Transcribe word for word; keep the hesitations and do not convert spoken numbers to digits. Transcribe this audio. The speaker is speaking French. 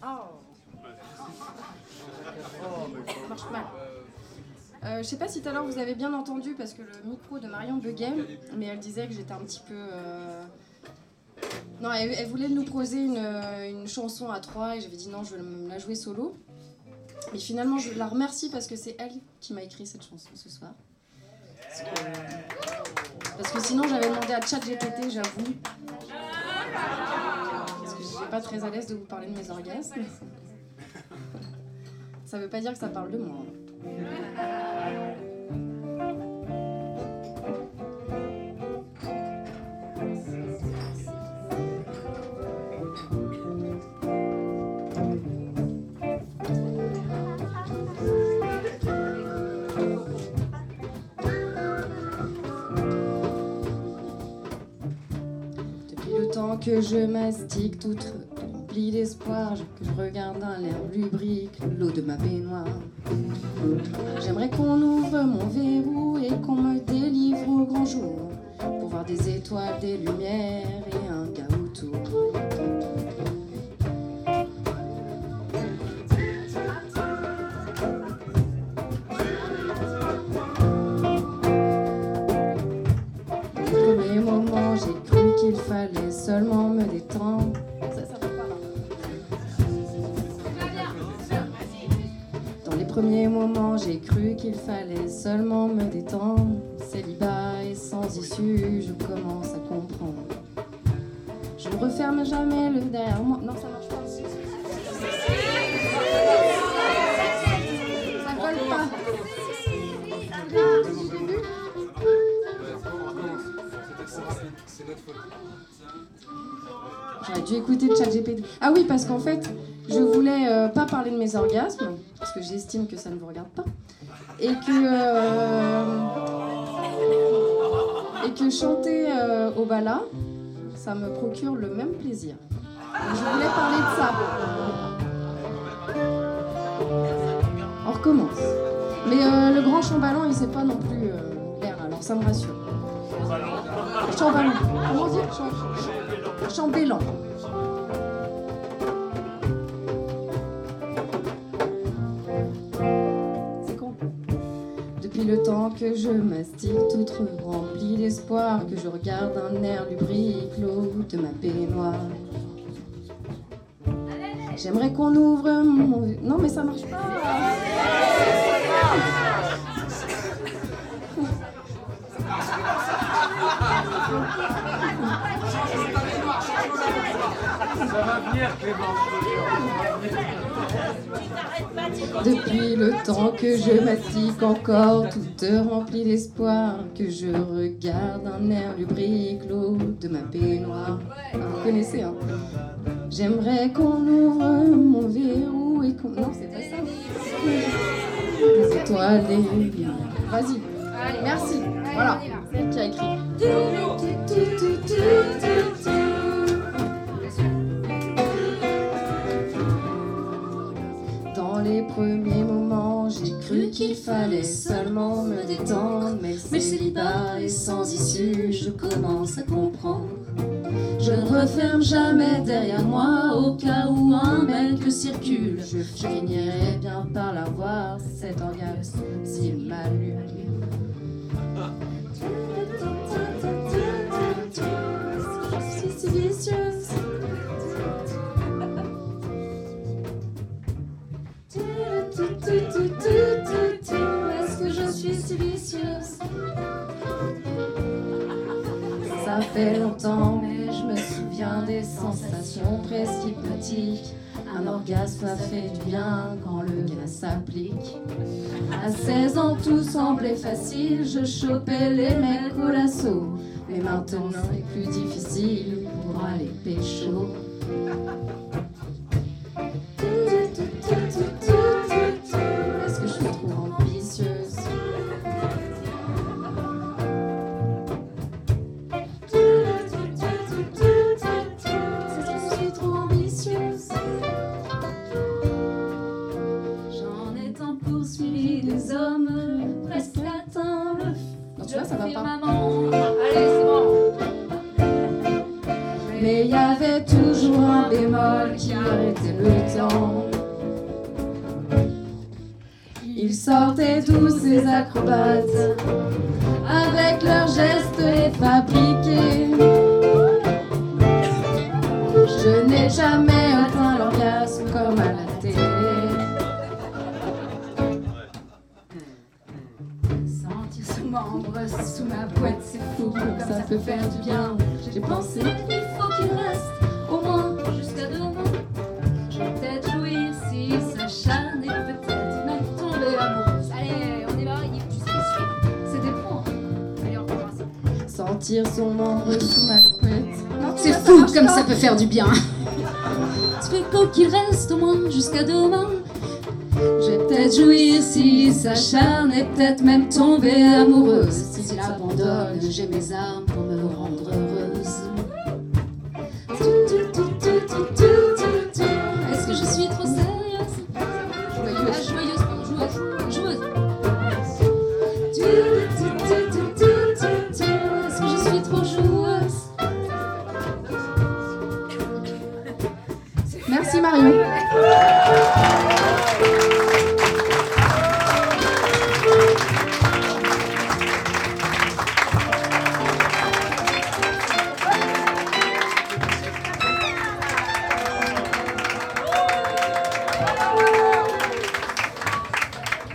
Ça marche mal. Euh, je sais pas si tout à l'heure vous avez bien entendu parce que le micro de Marion buguait, mais elle disait que j'étais un petit peu... Euh... Non, elle, elle voulait nous proposer une, une chanson à trois et j'avais dit non, je vais la jouer solo. Et finalement, je la remercie parce que c'est elle qui m'a écrit cette chanson ce soir. Parce que, parce que sinon, j'avais demandé à ChatGPT, j'avoue. Parce que je suis pas très à l'aise de vous parler de mes orgasmes. Ça veut pas dire que ça parle de moi. Que je mastique toute remplie d'espoir, que je regarde dans l'herbe lubrique l'eau de ma baignoire. J'aimerais qu'on ouvre mon verrou et qu'on me délivre au grand jour pour voir des étoiles, des lumières et un gars autour. Au premier moment, j'ai cru qu'il fallait seulement me détendre. Ça, ça va pas là. Dans les premiers moments, j'ai cru qu'il fallait seulement me détendre. Célibat et sans issue, je commence à comprendre. Je ne referme jamais le derrière moi. Non, ça marche pas. Ça colle pas. C'est notre faute. J'aurais dû écouter le ChatGPT. Ah oui, parce qu'en fait, je voulais euh, pas parler de mes orgasmes, parce que j'estime que ça ne vous regarde pas, et que euh, et que chanter euh, au bala, ça me procure le même plaisir. Donc, je voulais parler de ça. On recommence. Mais euh, le grand chambalan, il sait pas non plus euh, l'air, alors ça me rassure. Chambalan. Comment dire Cham... Chambellan. C'est con. Depuis le temps que je mastique, toute remplie d'espoir, que je regarde un air lubrique l'eau de ma baignoire. J'aimerais qu'on ouvre mon... Non mais ça marche pas. Ça va venir, Clément. Depuis le temps que je mastique encore, toute remplie d'espoir, que je regarde un air lubrique l'eau de ma baignoire. Ah, vous connaissez, hein. J'aimerais qu'on ouvre mon verrou et qu'on... Non, c'est pas ça. Des étoiles, des lumières. Vas-y. Allez, merci. Voilà, c'est elle qui a écrit. Dans les premiers moments, j'ai cru qu'il fallait seulement me détendre, mais le célibat est sans issue, je commence à comprendre. Je ne referme jamais derrière moi au cas où un mec circule. Je finirai bien par l'avoir, cet orgasme s'il m'allume. Je suis si vicieuse. Est-ce que je suis si vicieuse? Ça fait longtemps, mais je me souviens des sensations presque hypnotiques. Un orgasme a fait du bien quand le gars s'applique. À seize ans, tout semblait facile, je chopais les mecs au lasso. Mais maintenant, c'est plus difficile pour aller pécho. Est-ce que je suis trop ambitieuse? Est-ce que je suis trop ambitieuse? J'en ai tant poursuivi des hommes, presque atteint le... Non, tu vois, ça va pas. Allez, c'est bon. Mais il y avait toujours un bémol le temps. Ils sortaient tous ces acrobates, avec leurs gestes fabriqués. Je n'ai jamais atteint l'orgasme comme à la télé. Sentir ce membre sous ma poète, c'est fou, comme ça peut faire du bien. J'ai pensé, il faut qu'il reste au moins jusqu'à demain. Je vais peut-être jouir si s'acharne et peut-être même tomber amoureuse. Allez, on y va, il tu sais, c'est des points. Allez, on recommence. Sentir son membre sous ma couette. C'est fou comme ça peut faire du bien. Il faut qu'il reste au moins jusqu'à demain. Je vais peut-être jouir si s'acharne et peut-être même tomber amoureuse. Si l'abandonne, j'ai mes armes pour me rendre heureuse. Est-ce que je suis trop sérieuse?